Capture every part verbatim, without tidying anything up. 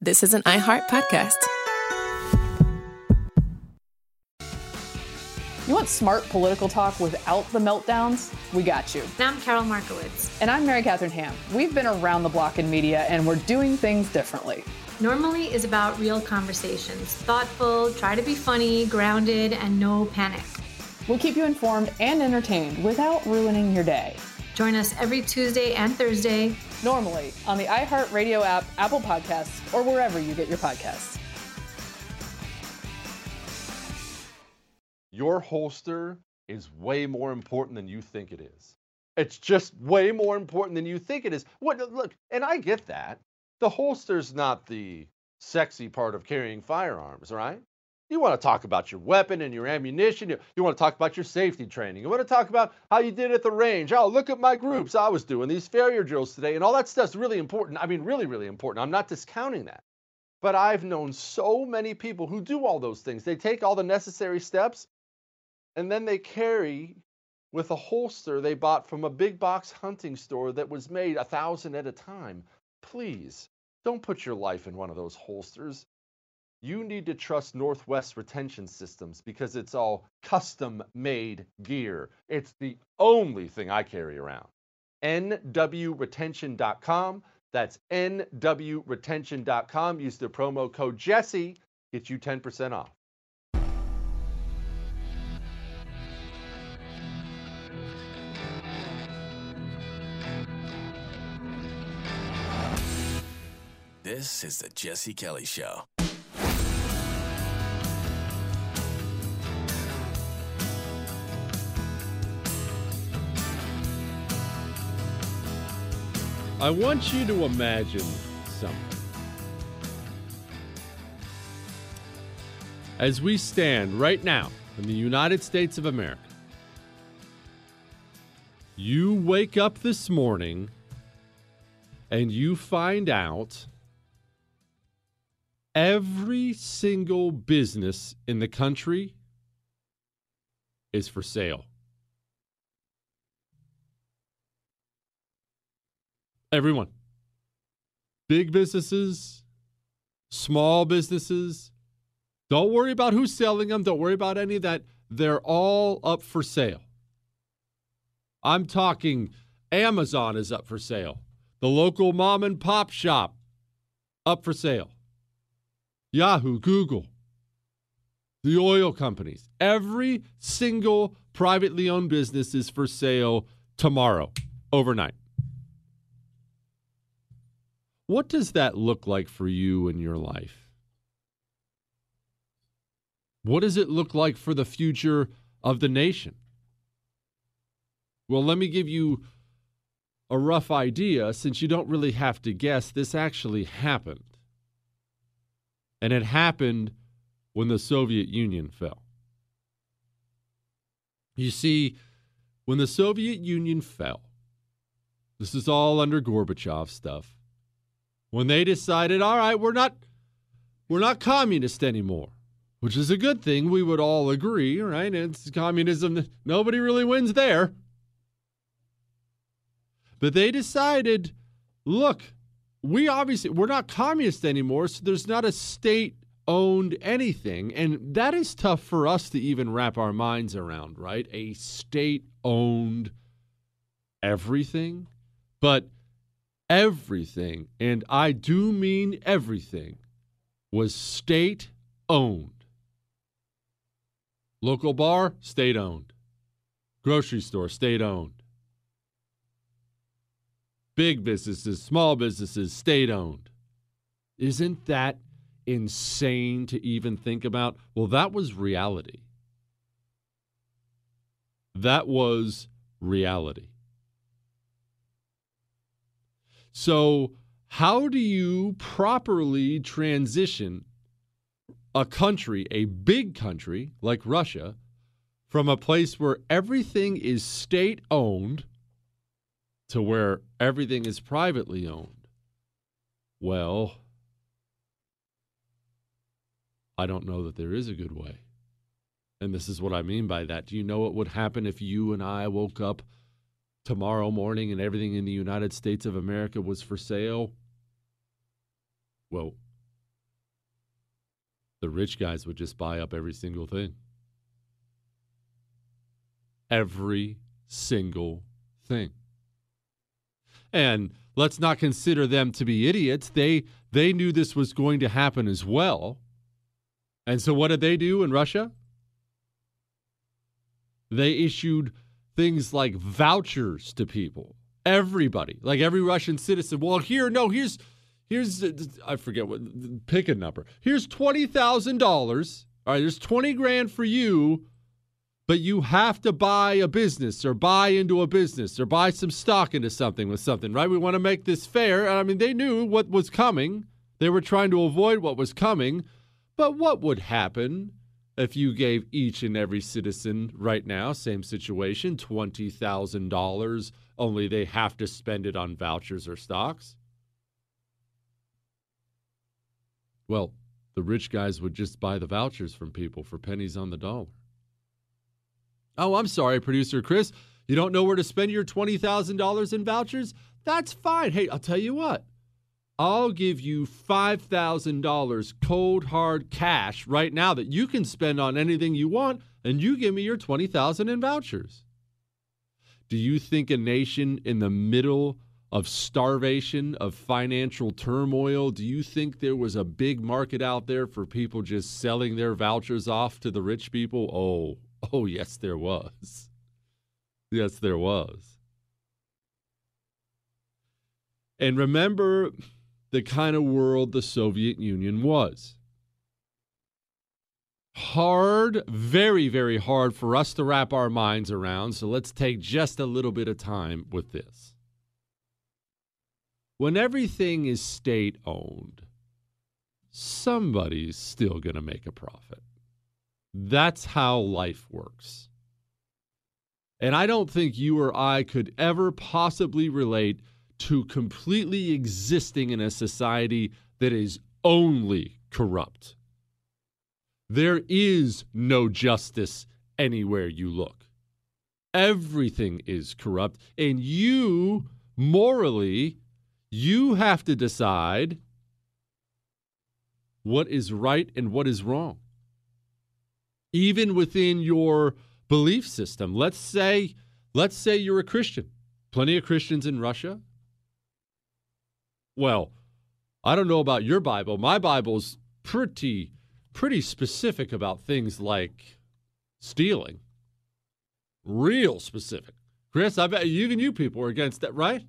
This is an iHeart podcast. You want smart political talk without the meltdowns? We got you. And I'm Carol Markowitz. And I'm Mary Catherine Ham. We've been around the block in media, and we're doing things differently. Normally is about real conversations. Thoughtful, try to be funny, grounded, and no panic. We'll keep you informed and entertained without ruining your day. Join us every Tuesday and Thursday. Normally on the iHeartRadio app, Apple Podcasts, or wherever you get your podcasts. Your holster is way more important than you think it is. It's just way more important than you think it is. What, look, and I get that. The holster's not the sexy part of carrying firearms, right? You want to talk about your weapon and your ammunition. You, you want to talk about your safety training. You want to talk about how you did at the range. Oh, look at my groups. I was doing these failure drills today, and all that stuff's really important. I mean, really, really important. I'm not discounting that. But I've known so many people who do all those things. They take all the necessary steps, and then they carry with a holster they bought from a big box hunting store that was made a thousand at a time. Please, don't put your life in one of those holsters. You need to trust Northwest Retention Systems because it's all custom-made gear. It's the only thing I carry around. N W retention dot com. That's N W retention dot com. Use the promo code Jesse. Get you ten percent off. This is the Jesse Kelly Show. I want you to imagine something. As we stand right now in the United States of America, you wake up this morning and you find out every single business in the country is for sale. Everyone. Big businesses, small businesses. Don't worry about who's selling them. Don't worry about any of that. They're all up for sale. I'm talking Amazon is up for sale. The local mom and pop shop, up for sale. Yahoo, Google, the oil companies. Every single privately owned business is for sale tomorrow, overnight. What does that look like for you in your life? What does it look like for the future of the nation? Well, let me give you a rough idea, since you don't really have to guess. This actually happened. And it happened when the Soviet Union fell. You see, when the Soviet Union fell, this is all under Gorbachev stuff. When they decided, all right, we're not we're not communist anymore, which is a good thing. We would all agree, right? It's communism. Nobody really wins there. But they decided, look, we obviously, we're not communist anymore, so there's not a state-owned anything. And that is tough for us to even wrap our minds around, right? A state-owned everything. But everything, and I do mean everything, was state-owned. Local bar, state-owned. Grocery store, state-owned. Big businesses, small businesses, state-owned. Isn't that insane to even think about? Well, that was reality. That was reality. So how do you properly transition a country, a big country like Russia, from a place where everything is state-owned to where everything is privately owned? Well, I don't know that there is a good way. And this is what I mean by that. Do you know what would happen if you and I woke up tomorrow morning and everything in the United States of America was for sale? Well, the rich guys would just buy up every single thing. Every single thing. And let's not consider them to be idiots. They they knew this was going to happen as well. And so what did they do in Russia? They issued things like vouchers to people. Everybody, like every Russian citizen. Well, here, no, here's, here's, I forget what, pick a number. Here's twenty thousand dollars. All right, there's twenty grand for you, but you have to buy a business or buy into a business or buy some stock into something with something, right? We want to make this fair. I mean, they knew what was coming. They were trying to avoid what was coming. But what would happen if you gave each and every citizen right now, same situation, twenty thousand dollars, only they have to spend it on vouchers or stocks? Well, the rich guys would just buy the vouchers from people for pennies on the dollar. Oh, I'm sorry, Producer Chris. You don't know where to spend your twenty thousand dollars in vouchers? That's fine. Hey, I'll tell you what. I'll give you five thousand dollars cold, hard cash right now that you can spend on anything you want, and you give me your twenty thousand dollars in vouchers. Do you think a nation in the middle of starvation, of financial turmoil, do you think there was a big market out there for people just selling their vouchers off to the rich people? Oh, oh, yes, there was. Yes, there was. And remember the kind of world the Soviet Union was. Hard, very, very hard for us to wrap our minds around, so let's take just a little bit of time with this. When everything is state-owned, somebody's still going to make a profit. That's how life works. And I don't think you or I could ever possibly relate to completely existing in a society that is only corrupt. There is no justice anywhere you look. Everything is corrupt, and you, morally, you have to decide what is right and what is wrong. Even within your belief system. Let's say, let's say you're a Christian. Plenty of Christians in Russia. Well, I don't know about your Bible. My Bible's pretty, pretty specific about things like stealing. Real specific. Chris, I bet even you people are against that, right?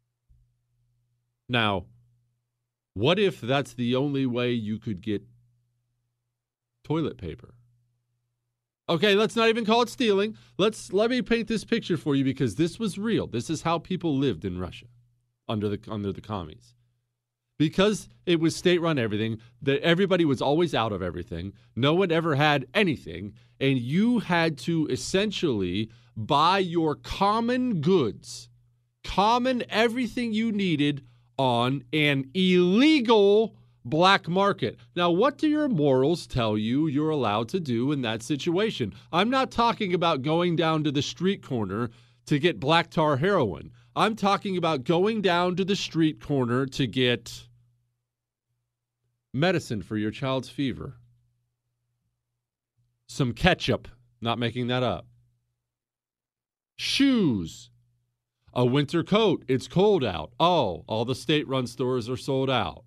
Now, what if that's the only way you could get toilet paper? Okay, let's not even call it stealing. Let's let me paint this picture for you because this was real. This is how people lived in Russia under the under the commies. Because it was state-run everything, that everybody was always out of everything. No one ever had anything, and you had to essentially buy your common goods, common everything you needed on an illegal black market. Now, what do your morals tell you you're allowed to do in that situation? I'm not talking about going down to the street corner to get black tar heroin. I'm talking about going down to the street corner to get medicine for your child's fever. Some ketchup, not making that up. Shoes. A winter coat, it's cold out. Oh, all the state-run stores are sold out.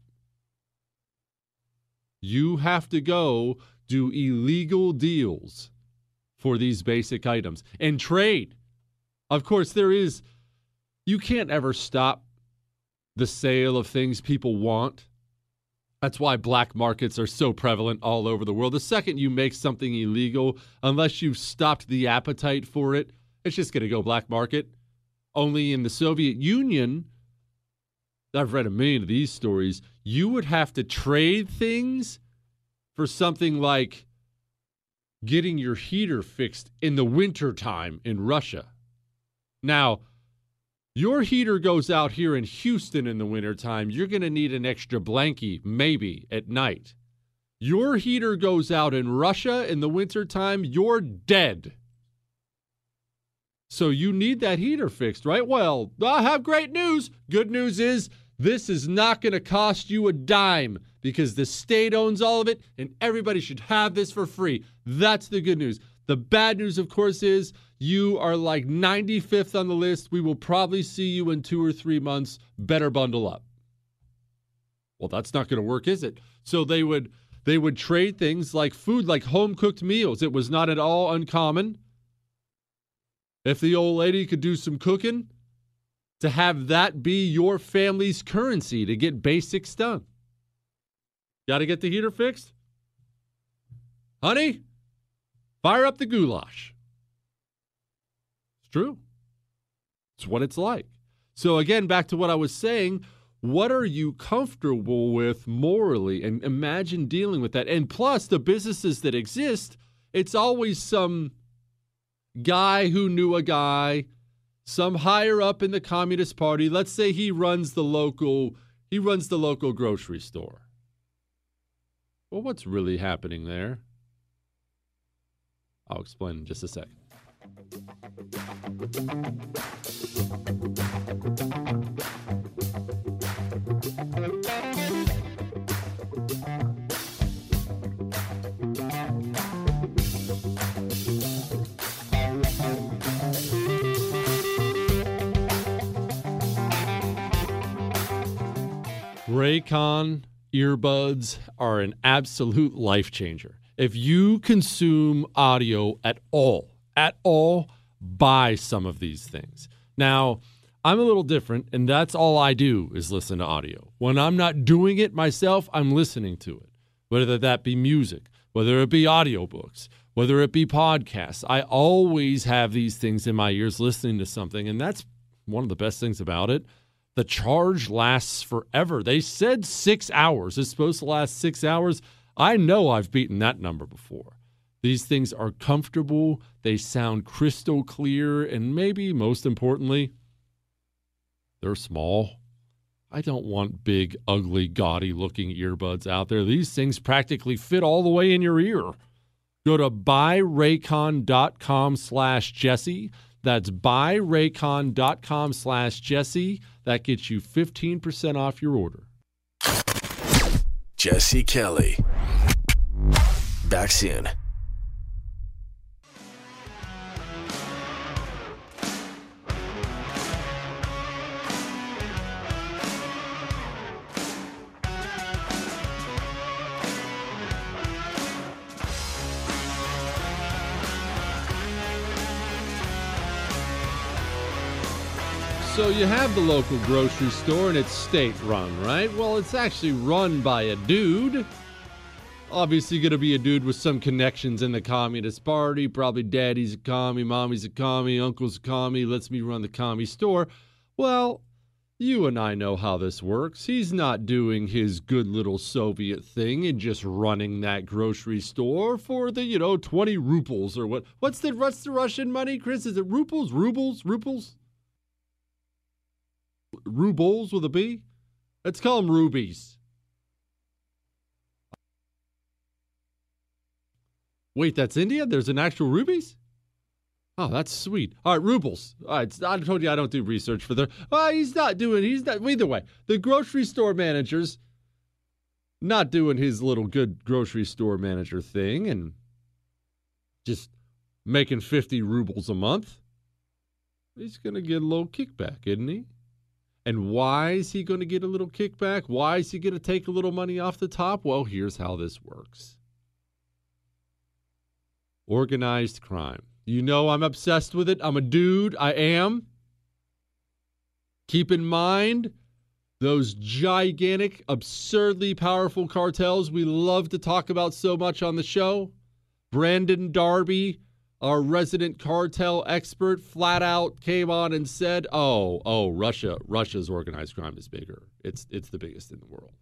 You have to go do illegal deals for these basic items and trade. Of course, there is, you can't ever stop the sale of things people want. That's why black markets are so prevalent all over the world. The second you make something illegal, unless you've stopped the appetite for it, it's just going to go black market. Only in the Soviet Union, I've read a million of these stories, you would have to trade things for something like getting your heater fixed in the wintertime in Russia. Now, your heater goes out here in Houston in the wintertime, you're going to need an extra blankie, maybe, at night. Your heater goes out in Russia in the wintertime, you're dead. So you need that heater fixed, right? Well, I have great news. Good news is this is not going to cost you a dime because the state owns all of it and everybody should have this for free. That's the good news. The bad news, of course, is you are like ninety-fifth on the list. We will probably see you in two or three months. Better bundle up. Well, that's not going to work, is it? So they would they would trade things like food, like home-cooked meals. It was not at all uncommon, if the old lady could do some cooking, to have that be your family's currency to get basics done. Got to get the heater fixed? Honey, fire up the goulash. It's true. It's what it's like. So again, back to what I was saying, what are you comfortable with morally? And imagine dealing with that. And plus, the businesses that exist, it's always some guy who knew a guy, some higher up in the Communist Party. Let's say he runs the local, he runs the local grocery store. Well, what's really happening there? I'll explain in just a second. Raycon earbuds are an absolute life changer. If you consume audio at all, at all, buy some of these things. Now, I'm a little different, and that's all I do is listen to audio. When I'm not doing it myself, I'm listening to it, whether that be music, whether it be audiobooks, whether it be podcasts. I always have these things in my ears listening to something, and that's one of the best things about it. The charge lasts forever. They said six hours. It's supposed to last six hours. I know I've beaten that number before. These things are comfortable. They sound crystal clear. And maybe most importantly, they're small. I don't want big, ugly, gaudy-looking earbuds out there. These things practically fit all the way in your ear. Go to buyraycon.com slash Jesse. That's buyraycon.com slash Jesse. That gets you fifteen percent off your order. Jesse Kelly. Back soon. So you have the local grocery store and it's state-run, right? Well, it's actually run by a dude. Obviously going to be a dude with some connections in the Communist Party. Probably daddy's a commie, mommy's a commie, uncle's a commie, lets me run the commie store. Well, you and I know how this works. He's not doing his good little Soviet thing and just running that grocery store for the, you know, twenty rubles or what. What's the, what's the Russian money, Chris? Is it rubles, rubles, rubles? Rubles with a B? Let's call them rubies. Wait, that's India? There's an actual rubies? Oh, that's sweet. All right, rubles. All right, I told you I don't do research for the... Well, he's not doing... He's not... Either way, the grocery store manager's not doing his little good grocery store manager thing and just making fifty rubles a month. He's going to get a little kickback, isn't he? And why is he going to get a little kickback? Why is he going to take a little money off the top? Well, here's how this works. Organized crime. You know I'm obsessed with it. I'm a dude. I am. Keep in mind those gigantic, absurdly powerful cartels we love to talk about so much on the show. Brandon Darby, our resident cartel expert, flat out came on and said, oh, oh, Russia, Russia's organized crime is bigger. It's it's the biggest in the world.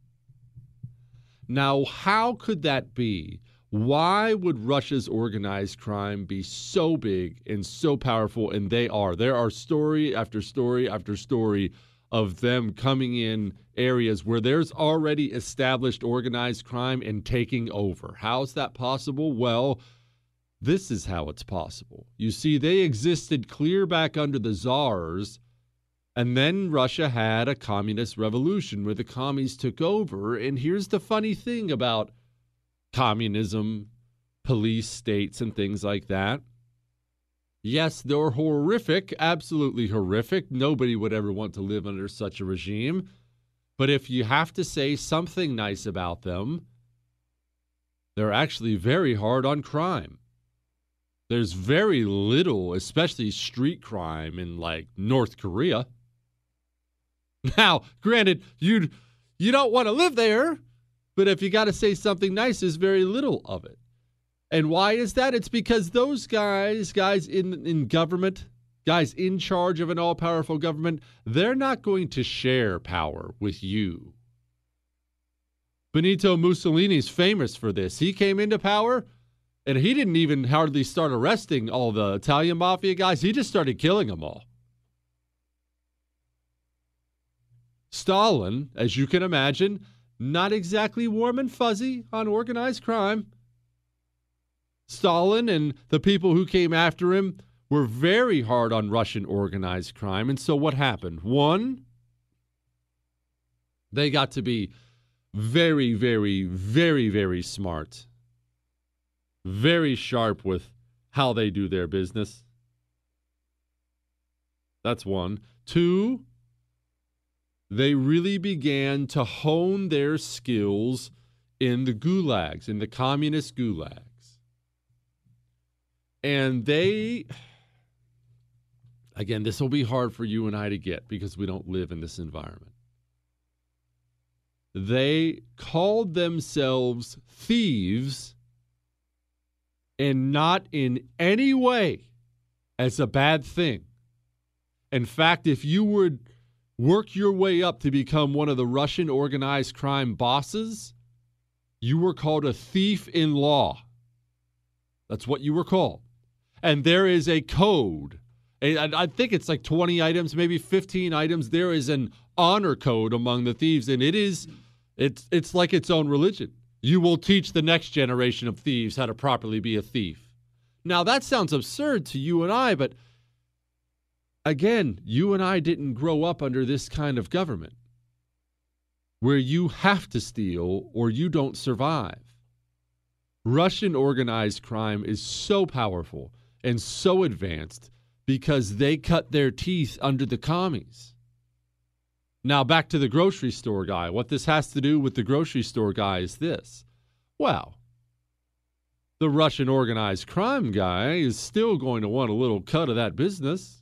Now, how could that be? Why would Russia's organized crime be so big and so powerful? And they are. There are story after story after story of them coming in areas where there's already established organized crime and taking over. How is that possible? Well, this is how it's possible. You see, they existed clear back under the czars And then Russia had a communist revolution where the commies took over. And here's the funny thing about communism, police states, and things like that. Yes, they're horrific, absolutely horrific. Nobody would ever want to live under such a regime. But if you have to say something nice about them, they're actually very hard on crime. There's very little, especially street crime in like North Korea. Now, granted, you you don't want to live there, but if you got to say something nice, there's very little of it. And why is that? It's because those guys, guys in, in government, guys in charge of an all-powerful government, they're not going to share power with you. Benito Mussolini's famous for this. He came into power, and he didn't even hardly start arresting all the Italian mafia guys. He just started killing them all. Stalin, as you can imagine, not exactly warm and fuzzy on organized crime. Stalin and the people who came after him were very hard on Russian organized crime. And so what happened? One, they got to be very, very, very, very smart. Very sharp with how they do their business. That's one. Two, they really began to hone their skills in the gulags, in the communist gulags. And they, again, this will be hard for you and I to get because we don't live in this environment. They called themselves thieves, and not in any way as a bad thing. In fact, if you would work your way up to become one of the Russian organized crime bosses, you were called a thief in law. That's what you were called. And there is a code. I think it's like twenty items, maybe fifteen items. There is an honor code among the thieves, and it is, it's, it's like its own religion. You will teach the next generation of thieves how to properly be a thief. Now, that sounds absurd to you and I, but again, you and I didn't grow up under this kind of government where you have to steal or you don't survive. Russian organized crime is so powerful and so advanced because they cut their teeth under the commies. Now, back to the grocery store guy. What this has to do with the grocery store guy is this. Well, the Russian organized crime guy is still going to want a little cut of that business.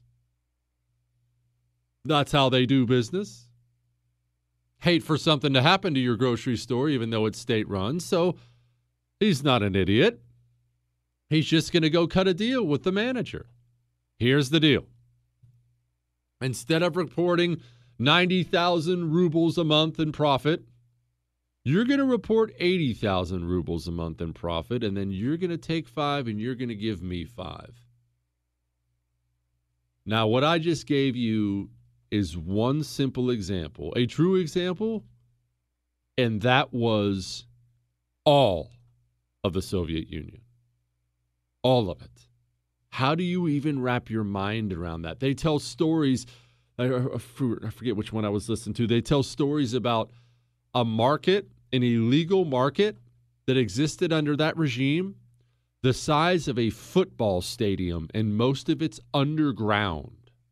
That's how they do business. Hate for something to happen to your grocery store, even though it's state-run. So he's not an idiot. He's just going to go cut a deal with the manager. Here's the deal. Instead of reporting ninety thousand rubles a month in profit, you're going to report eighty thousand rubles a month in profit, and then you're going to take five and you're going to give me five. Now, what I just gave you is one simple example, a true example, and that was all of the Soviet Union. All of it. How do you even wrap your mind around that? They tell stories, I forget which one I was listening to, they tell stories about a market, an illegal market that existed under that regime, the size of a football stadium, and most of it's underground.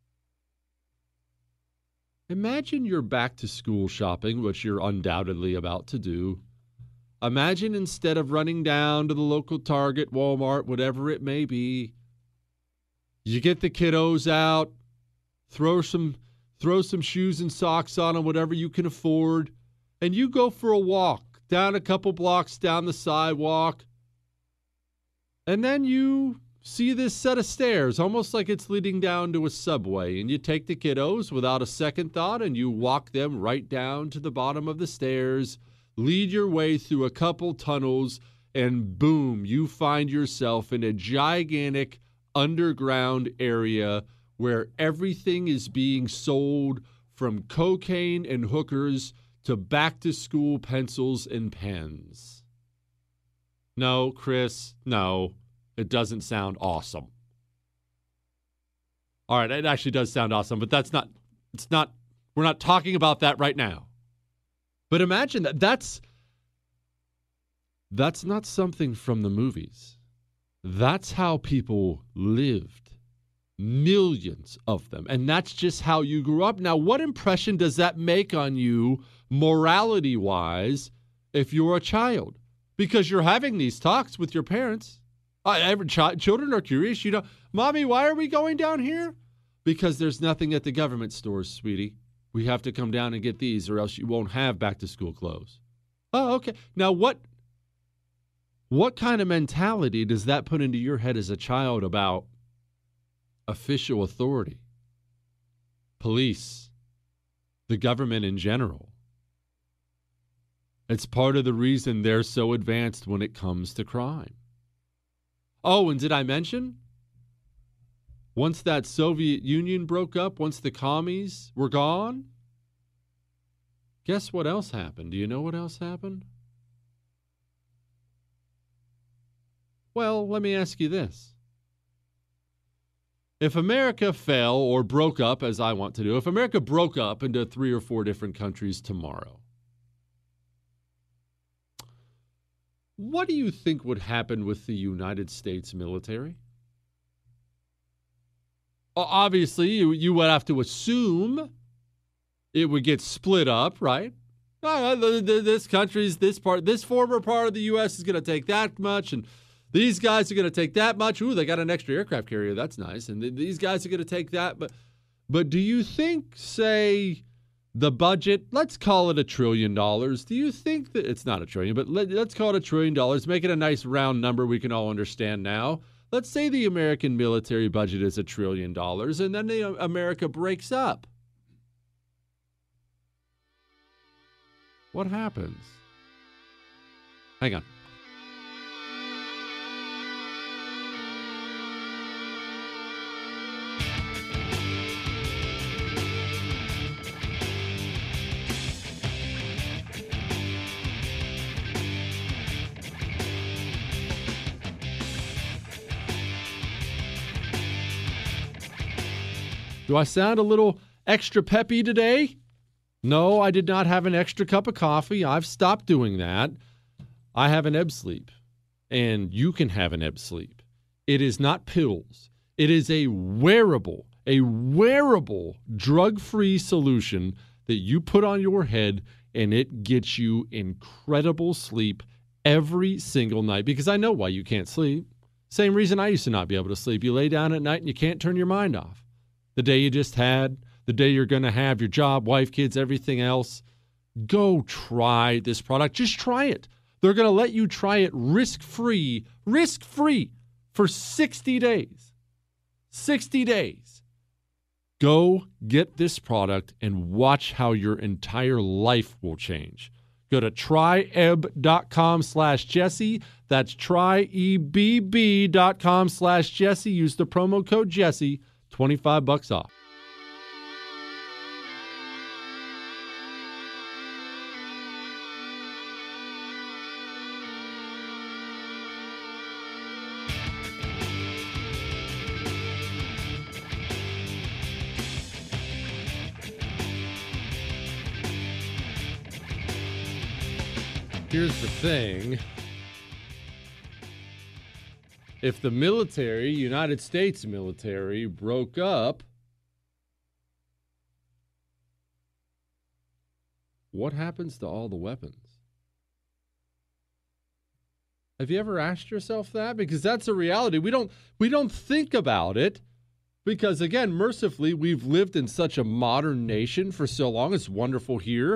Imagine you're back to school shopping, which you're undoubtedly about to do. Imagine instead of running down to the local Target, Walmart, whatever it may be, you get the kiddos out, throw some throw some shoes and socks on them, whatever you can afford, and you go for a walk down a couple blocks down the sidewalk, and then you see this set of stairs, almost like it's leading down to a subway, and you take the kiddos without a second thought, and you walk them right down to the bottom of the stairs, lead your way through a couple tunnels, and boom, you find yourself in a gigantic underground area where everything is being sold from cocaine and hookers to back-to-school pencils and pens. No, Chris, no, it doesn't sound awesome. All right, it actually does sound awesome, but that's not It's not, we're not talking about that right now. But imagine that. That's, that's not something from the movies. That's how people lived. Millions of them. And that's just how you grew up. Now, what impression does that make on you morality-wise if you're a child? Because you're having these talks with your parents. Uh, every child, children are curious. You know, Mommy, why are we going down here? Because there's nothing at the government stores, sweetie. We have to come down and get these or else you won't have back-to-school clothes. Oh, okay. Now, what, what kind of mentality does that put into your head as a child about official authority, police, the government in general? It's part of the reason they're so advanced when it comes to crime. Oh, and did I mention? Once that Soviet Union broke up, once the commies were gone, guess what else happened? Do you know what else happened? Well, let me ask you this. If America fell or broke up, as I want to do, if America broke up into three or four different countries tomorrow, what do you think would happen with the United States military? Obviously, you, you would have to assume it would get split up, right? Uh, this country's, this part, this former part of the U S is going to take that much, and these guys are going to take that much. Ooh, they got an extra aircraft carrier. That's nice. And th- these guys are going to take that. But, but do you think, say, the budget, let's call it a trillion dollars. Do you think that it's not a trillion, but let, let's call it a trillion dollars. Make it a nice round number we can all understand now. Let's say the American military budget is a trillion dollars, and then the, uh, America breaks up. What happens? Hang on. Do I sound a little extra peppy today? No, I did not have an extra cup of coffee. I've stopped doing that. I have an Ebb Sleep, and you can have an Ebb Sleep. It is not pills. It is a wearable, a wearable drug-free solution that you put on your head, and it gets you incredible sleep every single night. Because I know why you can't sleep. Same reason I used to not be able to sleep. You lay down at night and you can't turn your mind off. The day you just had, the day you're going to have your job, wife, kids, everything else. Go try this product. Just try it. They're going to let you try it risk-free, risk-free for sixty days. sixty days. Go get this product and watch how your entire life will change. Go to tryebb.com slash Jesse. That's tryebb.com slash Jesse. Use the promo code Jesse. twenty-five bucks off. Here's the thing. If the military, United States military, broke up, what happens to all the weapons? Have you ever asked yourself that? Because that's a reality. We don't we don't think about it because, again, mercifully, we've lived in such a modern nation for so long. It's wonderful here.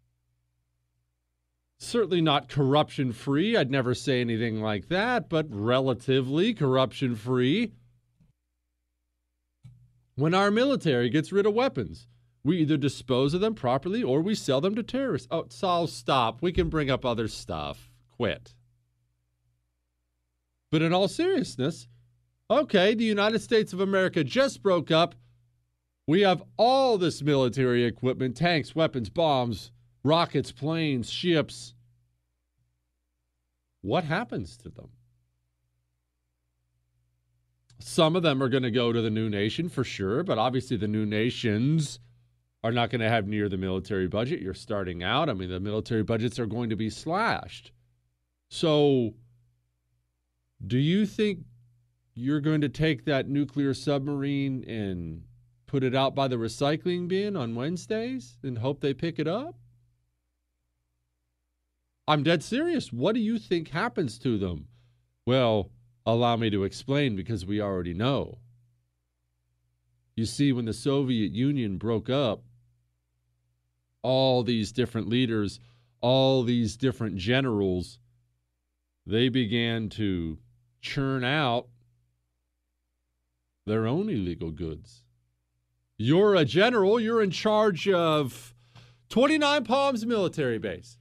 Certainly not corruption-free. I'd never say anything like that, but relatively corruption-free. When our military gets rid of weapons, we either dispose of them properly or we sell them to terrorists. Oh, Saul, stop. We can bring up other stuff. Quit. But in all seriousness, okay, the United States of America just broke up. We have all this military equipment, tanks, weapons, bombs, rockets, planes, ships. What happens to them? Some of them are going to go to the new nation for sure, but obviously the new nations are not going to have near the military budget. You're starting out. I mean, the military budgets are going to be slashed. So do you think you're going to take that nuclear submarine and put it out by the recycling bin on Wednesdays and hope they pick it up? I'm dead serious. What do you think happens to them? Well, allow me to explain, because we already know. You see, when the Soviet Union broke up, all these different leaders, all these different generals, they began to churn out their own illegal goods. You're a general, you're in charge of twenty-nine Palms military base.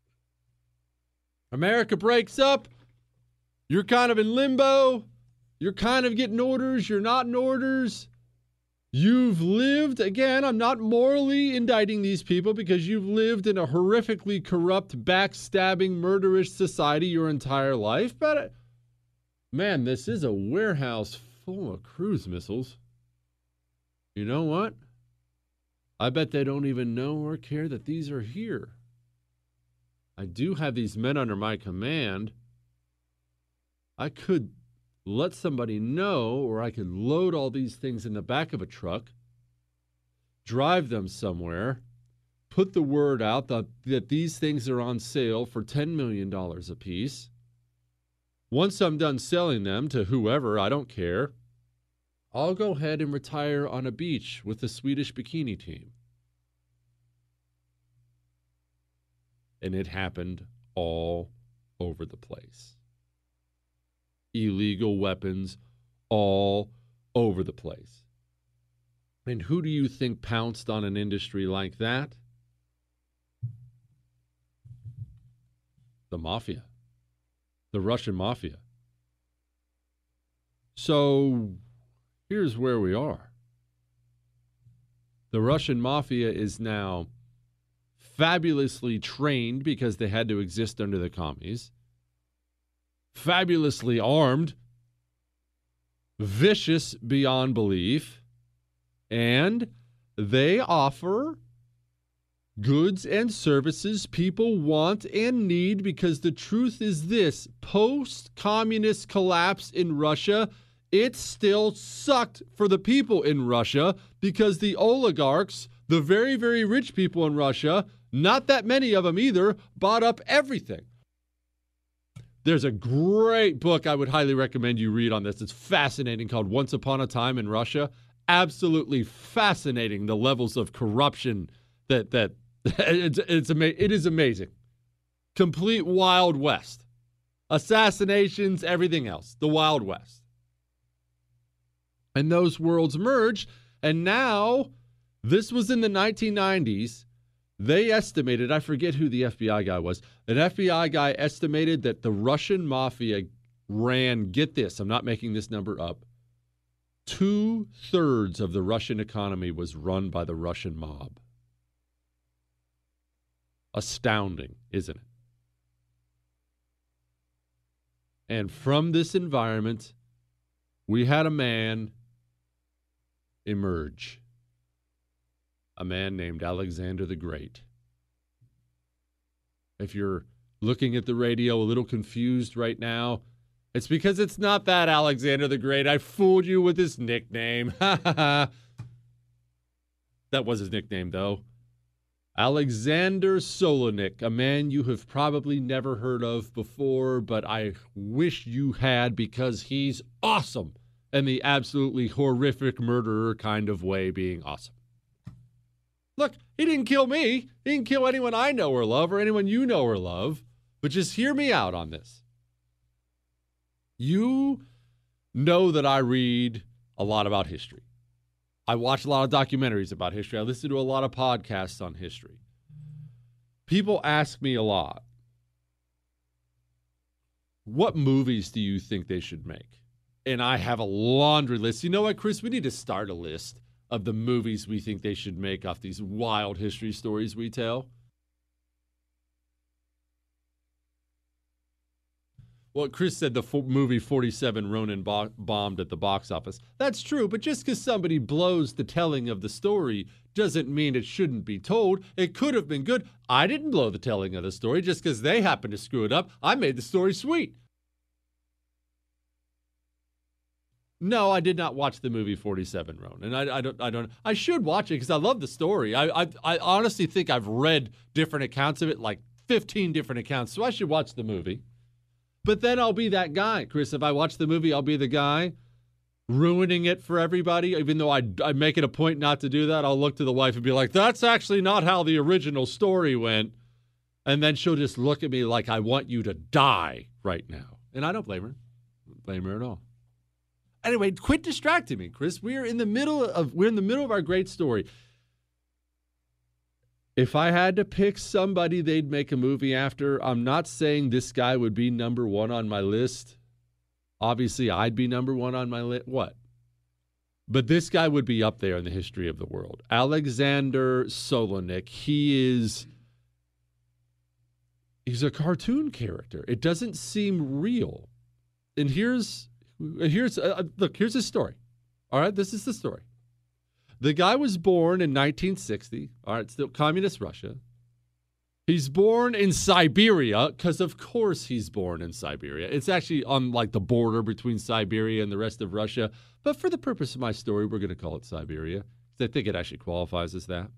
America breaks up, you're kind of in limbo, you're kind of getting orders, you're not in orders. You've lived, again, I'm not morally indicting these people, because you've lived in a horrifically corrupt, backstabbing, murderous society your entire life. But, man, this is a warehouse full of cruise missiles. You know what? I bet they don't even know or care that these are here. I do have these men under my command. I could let somebody know, or I could load all these things in the back of a truck, drive them somewhere, put the word out that, that these things are on sale for ten million dollars a piece. Once I'm done selling them to whoever, I don't care, I'll go ahead and retire on a beach with the Swedish bikini team. And it happened all over the place. Illegal weapons all over the place. And who do you think pounced on an industry like that? The mafia. The Russian mafia. So here's where we are. The Russian mafia is now fabulously trained, because they had to exist under the commies, fabulously armed, vicious beyond belief, and they offer goods and services people want and need, because the truth is this: post-communist collapse in Russia, it still sucked for the people in Russia, because the oligarchs, the very, very rich people in Russia, not that many of them either, bought up everything. There's a great book I would highly recommend you read on this. It's fascinating, called Once Upon a Time in Russia. Absolutely fascinating, the levels of corruption that that it's it's ama- it is amazing. Complete Wild West. Assassinations, everything else. The Wild West. And those worlds merged, and now, this was in the nineteen nineties. They estimated, I forget who the F B I guy was, an F B I guy estimated that the Russian mafia ran, get this, I'm not making this number up, two-thirds of the Russian economy was run by the Russian mob. Astounding, isn't it? And from this environment, we had a man emerge. A man named Alexander the Great. If you're looking at the radio a little confused right now, it's because it's not that Alexander the Great. I fooled you with his nickname. That was his nickname, though. Alexander Solonik, a man you have probably never heard of before, but I wish you had, because he's awesome in the absolutely horrific murderer kind of way, being awesome. Look, he didn't kill me. He didn't kill anyone I know or love, or anyone you know or love. But just hear me out on this. You know that I read a lot about history. I watch a lot of documentaries about history. I listen to a lot of podcasts on history. People ask me a lot, what movies do you think they should make? And I have a laundry list. You know what, Chris? We need to start a list of the movies we think they should make off these wild history stories we tell. Well, Chris said the fo- movie forty-seven Ronin bo- bombed at the box office. That's true, but just because somebody blows the telling of the story doesn't mean it shouldn't be told. It could have been good. I didn't blow the telling of the story just because they happened to screw it up. I made the story sweet. No, I did not watch the movie forty-seven, Roan, and I, I don't. I don't. I should watch it because I love the story. I, I, I honestly think I've read different accounts of it, like fifteen different accounts. So I should watch the movie. But then I'll be that guy, Chris. If I watch the movie, I'll be the guy ruining it for everybody. Even though I, I make it a point not to do that, I'll look to the wife and be like, "That's actually not how the original story went," and then she'll just look at me like I want you to die right now, and I don't blame her. I don't blame her at all. Anyway, quit distracting me, Chris. We're in the middle of we're in the middle of our great story. If I had to pick somebody they'd make a movie after, I'm not saying this guy would be number one on my list. Obviously, I'd be number one on my list. What? But this guy would be up there in the history of the world. Alexander Solonik. He is he's a cartoon character. It doesn't seem real. And here's Here's uh, look, here's his story. All right, this is the story. The guy was born in nineteen sixty. All right, still communist Russia. He's born in Siberia because, of course, he's born in Siberia. It's actually on like the border between Siberia and the rest of Russia. But for the purpose of my story, we're going to call it Siberia because I think it actually qualifies as that.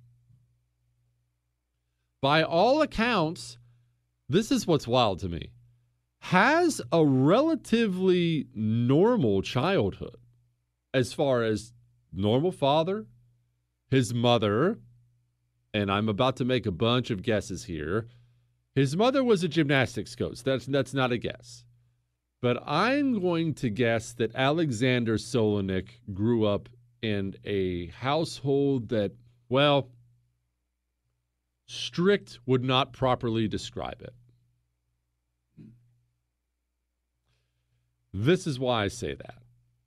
By all accounts, this is what's wild to me. Has a relatively normal childhood as far as normal father, his mother, and I'm about to make a bunch of guesses here. His mother was a gymnastics coach. That's, that's not a guess. But I'm going to guess that Alexander Solonik grew up in a household that, well, strict would not properly describe it. This is why I say that.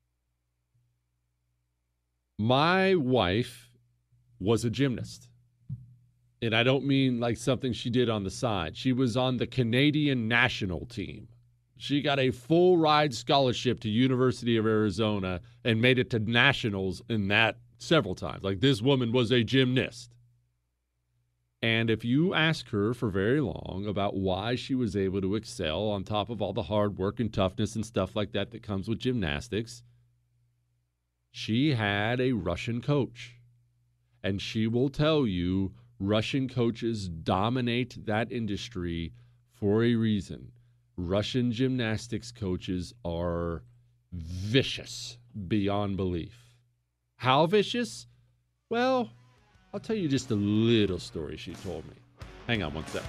My wife was a gymnast. And I don't mean like something she did on the side. She was on the Canadian national team. She got a full ride scholarship to University of Arizona and made it to nationals in that several times. Like, this woman was a gymnast. And if you ask her for very long about why she was able to excel on top of all the hard work and toughness and stuff like that that comes with gymnastics, she had a Russian coach. And she will tell you Russian coaches dominate that industry for a reason. Russian gymnastics coaches are vicious beyond belief. How vicious? Well, I'll tell you just a little story she told me. Hang on one sec.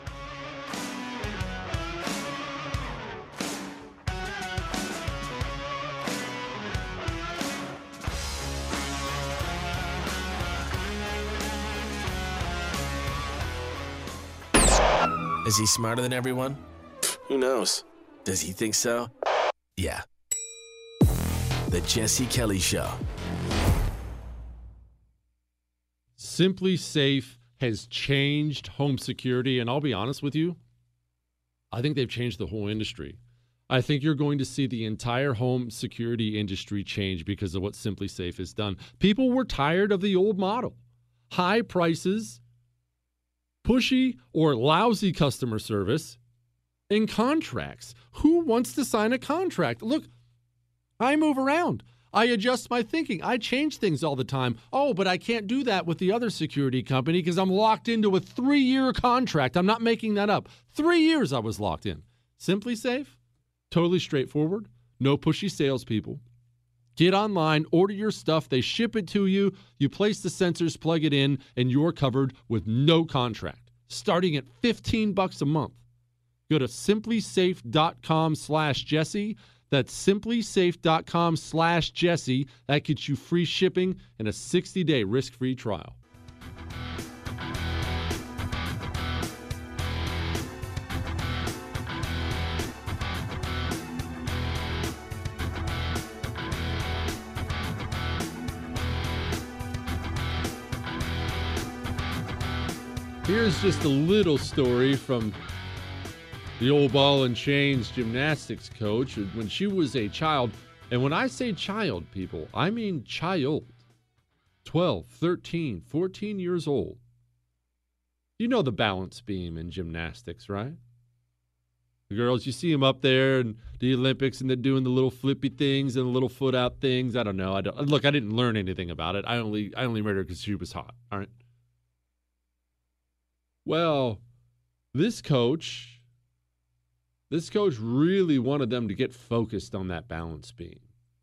Is he smarter than everyone? Who knows? Does he think so? Yeah. The Jesse Kelly Show. Simply Safe has changed home security, and I'll be honest with you, I think they've changed the whole industry. I think you're going to see the entire home security industry change because of what Simply Safe has done. People were tired of the old model. High prices, pushy or lousy customer service, and contracts. Who wants to sign a contract? Look, I move around. I adjust my thinking. I change things all the time. Oh, but I can't do that with the other security company because I'm locked into a three-year contract. I'm not making that up. Three years I was locked in. Simply Safe, totally straightforward, no pushy salespeople. Get online, order your stuff, they ship it to you, you place the sensors, plug it in, and you're covered with no contract, starting at fifteen bucks a month. Go to simplysafe.com slash Jesse. That's simplysafe.com slash Jesse. That gets you free shipping and a sixty-day risk-free trial. Here's just a little story from the old ball and chains gymnastics coach when she was a child. And when I say child, people, I mean child. twelve, thirteen, fourteen years old. You know the balance beam in gymnastics, right? The girls, you see them up there in the Olympics and they're doing the little flippy things and the little foot out things. I don't know. I don't, look, I didn't learn anything about it. I only I only married her because she was hot. All right. Well, this coach, this coach really wanted them to get focused on that balance beam.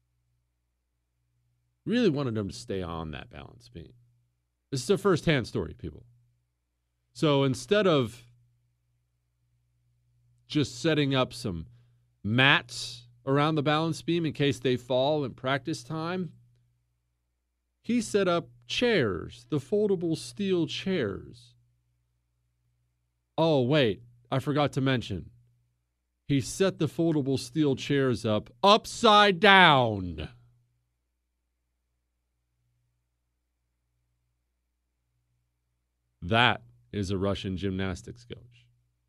Really wanted them to stay on that balance beam. This is a first-hand story, people. So instead of just setting up some mats around the balance beam in case they fall in practice time, he set up chairs, the foldable steel chairs. Oh, wait, I forgot to mention. He set the foldable steel chairs up upside down. That is a Russian gymnastics coach.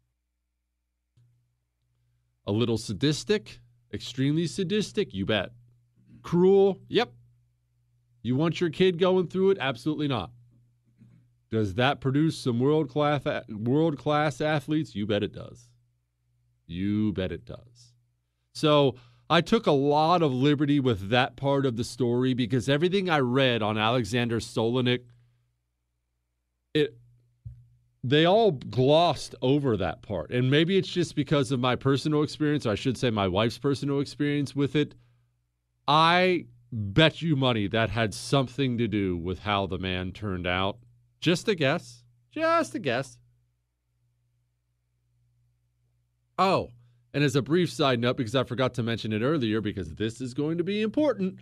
A little sadistic, extremely sadistic, you bet. Cruel, yep. You want your kid going through it? Absolutely not. Does that produce some world-class world-class athletes? You bet it does. You bet it does. So I took a lot of liberty with that part of the story because everything I read on Alexander Solenik, it they all glossed over that part. And maybe it's just because of my personal experience, or I should say my wife's personal experience with it. I bet you money that had something to do with how the man turned out. Just a guess. Just a guess. Oh, and as a brief side note, because I forgot to mention it earlier, because this is going to be important.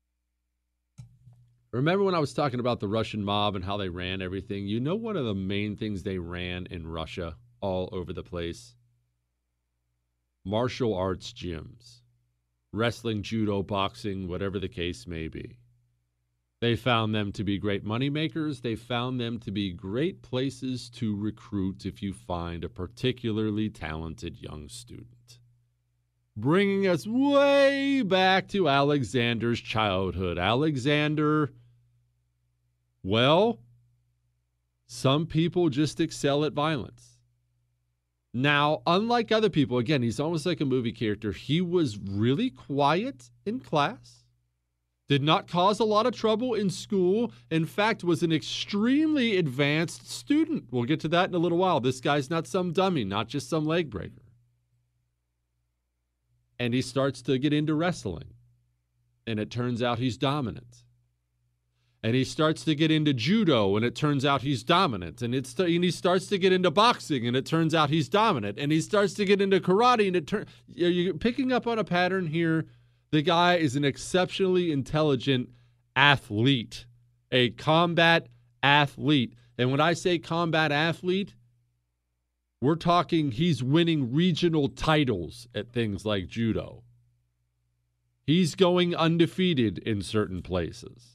Remember when I was talking about the Russian mob and how they ran everything? You know one of the main things they ran in Russia all over the place? Martial arts gyms. Wrestling, judo, boxing, whatever the case may be. They found them to be great moneymakers. They found them to be great places to recruit if you find a particularly talented young student. Bringing us way back to Alexander's childhood. Alexander, well, some people just excel at violence. Now, unlike other people, again, he's almost like a movie character. He was really quiet in class. Did not cause a lot of trouble in school. In fact, was an extremely advanced student. We'll get to that in a little while. This guy's not some dummy, not just some leg breaker. And he starts to get into wrestling. And it turns out he's dominant. And he starts to get into judo, and it turns out he's dominant. And, it's, and he starts to get into boxing, and it turns out he's dominant. And he starts to get into karate, and it turns... You're picking up on a pattern here. The guy is an exceptionally intelligent athlete, a combat athlete. And when I say combat athlete, we're talking he's winning regional titles at things like judo. He's going undefeated in certain places.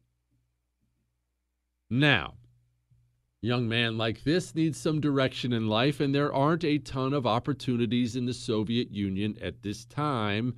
Now, a young man like this needs some direction in life, and there aren't a ton of opportunities in the Soviet Union at this time.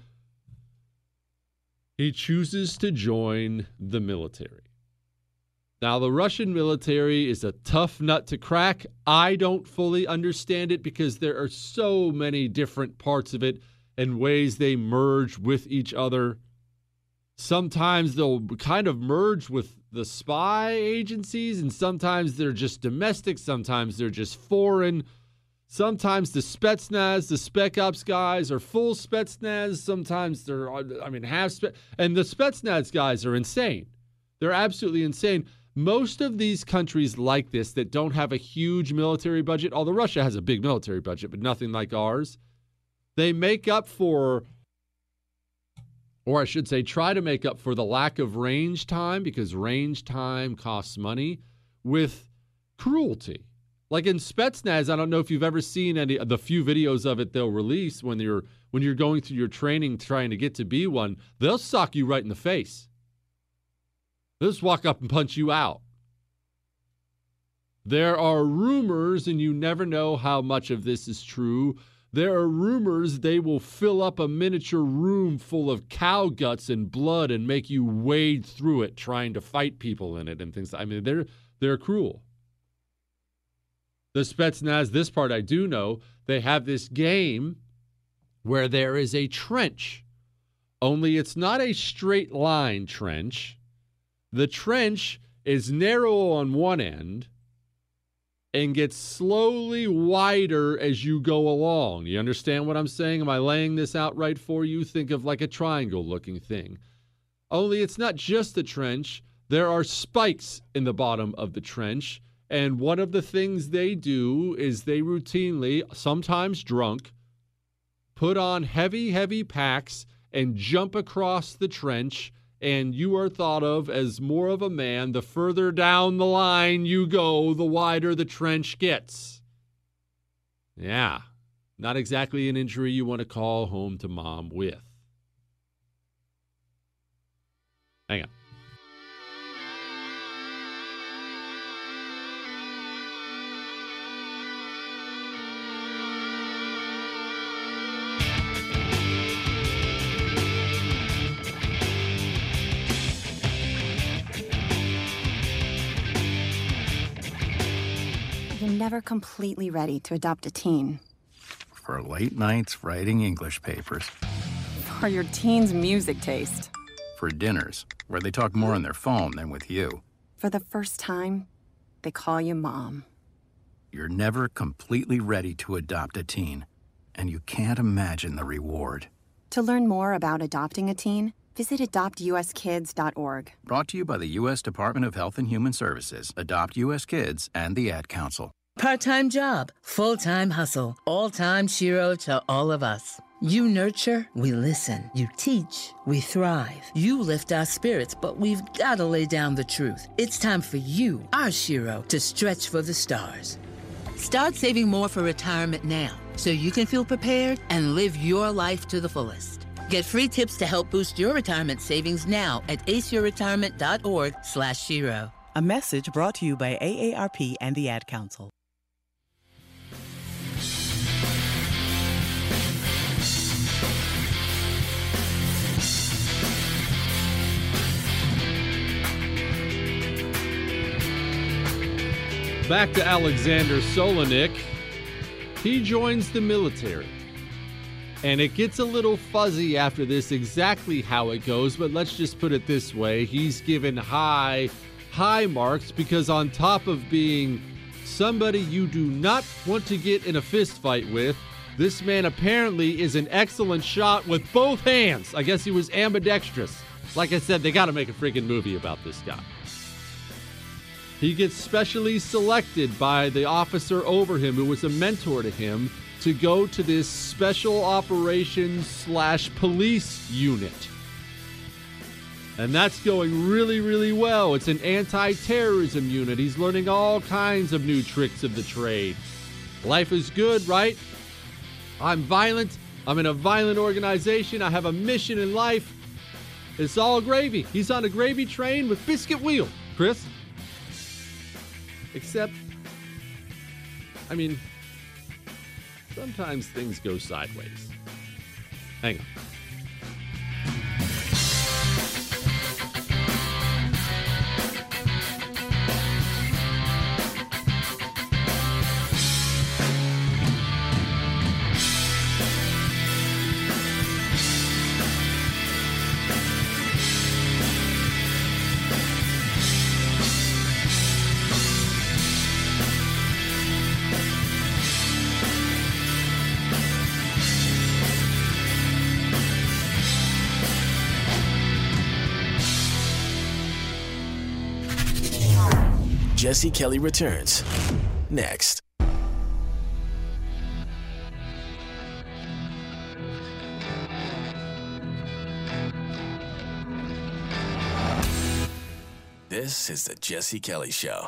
He chooses to join the military. Now, the Russian military is a tough nut to crack. I don't fully understand it because there are so many different parts of it and ways they merge with each other. Sometimes they'll kind of merge with the spy agencies, and sometimes they're just domestic, sometimes they're just foreign. Sometimes the Spetsnaz, the Spec Ops guys are full Spetsnaz. Sometimes they're, I mean, half Spetsnaz. And the Spetsnaz guys are insane. They're absolutely insane. Most of these countries like this that don't have a huge military budget, although Russia has a big military budget, but nothing like ours, they make up for, or I should say try to make up for the lack of range time, because range time costs money, with cruelty. Like in Spetsnaz, I don't know if you've ever seen any the few videos of it they'll release when you're when you're going through your training trying to get to be one. They'll sock you right in the face. They'll just walk up and punch you out. There are rumors, and you never know how much of this is true, There are rumors they will fill up a miniature room full of cow guts and blood and make you wade through it trying to fight people in it and things. I mean, they're they're cruel. The Spetsnaz, this part I do know, they have this game where there is a trench, only it's not a straight line trench. The trench is narrow on one end and gets slowly wider as you go along. You understand what I'm saying? Am I laying this out right for you? Think of like a triangle-looking thing. Only it's not just a trench. There are spikes in the bottom of the trench, and one of the things they do is they routinely, sometimes drunk, put on heavy, heavy packs and jump across the trench, and you are thought of as more of a man. The further down the line you go, the wider the trench gets. Yeah, not exactly an injury you want to call home to mom with. Hang on. You're never completely ready to adopt a teen. For late nights writing English papers. For your teen's music taste. For dinners, where they talk more on their phone than with you. For the first time, they call you mom. You're never completely ready to adopt a teen, and you can't imagine the reward. To learn more about adopting a teen, visit adopt u s kids dot org. Brought to you by the U S Department of Health and Human Services, Adopt U S Kids, and the Ad Council. Part-time job, full-time hustle, all-time Shiro to all of us. You nurture, we listen. You teach, we thrive. You lift our spirits, but we've got to lay down the truth. It's time for you, our Shiro, to stretch for the stars. Start saving more for retirement now, so you can feel prepared and live your life to the fullest. Get free tips to help boost your retirement savings now at aceyourretirement.org slash Shiro. A message brought to you by A A R P and the Ad Council. Back to Alexander Solonik. He joins the military. And it gets a little fuzzy after this exactly how it goes, but let's just put it this way. He's given high, high marks because on top of being somebody you do not want to get in a fist fight with, this man apparently is an excellent shot with both hands. I guess he was ambidextrous. Like I said, they got to make a freaking movie about this guy. He gets specially selected by the officer over him, who was a mentor to him, to go to this special operations slash police unit. And that's going really, really well. It's an anti-terrorism unit. He's learning all kinds of new tricks of the trade. Life is good, right? I'm violent. I'm in a violent organization. I have a mission in life. It's all gravy. He's on a gravy train with biscuit wheel, Chris. Except, I mean, sometimes things go sideways. Hang on. Jesse Kelly returns next. This is the Jesse Kelly Show.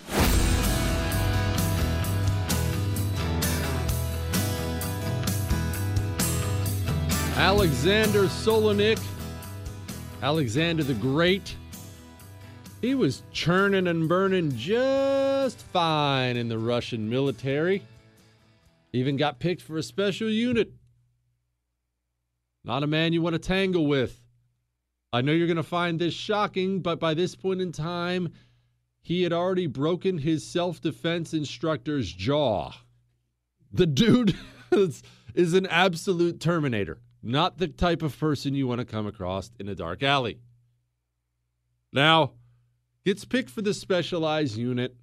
Alexander Solonik, Alexander the Great. He was churning and burning just fine in the Russian military. Even got picked for a special unit. Not a man you want to tangle with. I know you're going to find this shocking, but by this point in time, he had already broken his self-defense instructor's jaw. The dude is, is an absolute Terminator. Not the type of person you want to come across in a dark alley. Now, gets picked for the specialized unit,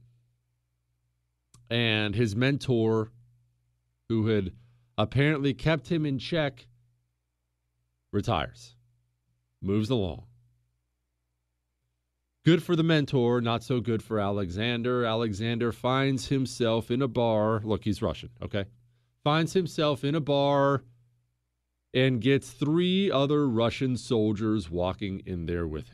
and his mentor, who had apparently kept him in check, retires. Moves along. Good for the mentor, not so good for Alexander. Alexander finds himself in a bar. Look, he's Russian, okay? Finds himself in a bar and gets three other Russian soldiers walking in there with him.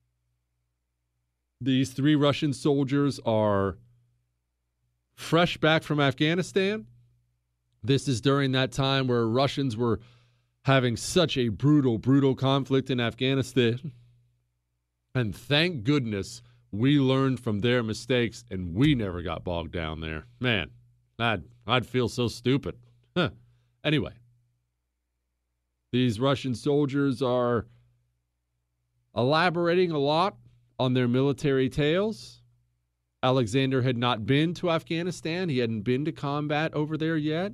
These three Russian soldiers are fresh back from Afghanistan. This is during that time where Russians were having such a brutal, brutal conflict in Afghanistan. And thank goodness we learned from their mistakes and we never got bogged down there. Man, I'd, I'd feel so stupid. Huh. Anyway, these Russian soldiers are elaborating a lot on their military tales. Alexander had not been to Afghanistan. He hadn't been to combat over there yet.